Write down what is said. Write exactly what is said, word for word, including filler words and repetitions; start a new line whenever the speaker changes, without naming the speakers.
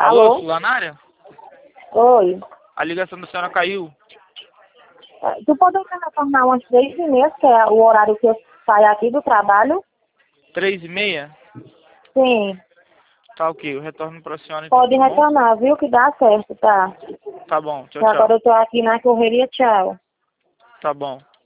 Alô,
Alô?
Sulanária?
Oi.
A ligação da senhora caiu.
Eh, Tu pode me retornar umas três e meia, que é o horário que eu saio aqui do trabalho?
Três e meia?
Sim.
Tá ok, eu retorno pra senhora então,
Pode
tá bom?
retornar, viu? Que dá certo, tá?
Tá bom, tchau,
Agora
tchau.
eu tô aqui na correria, tchau.
Tá bom.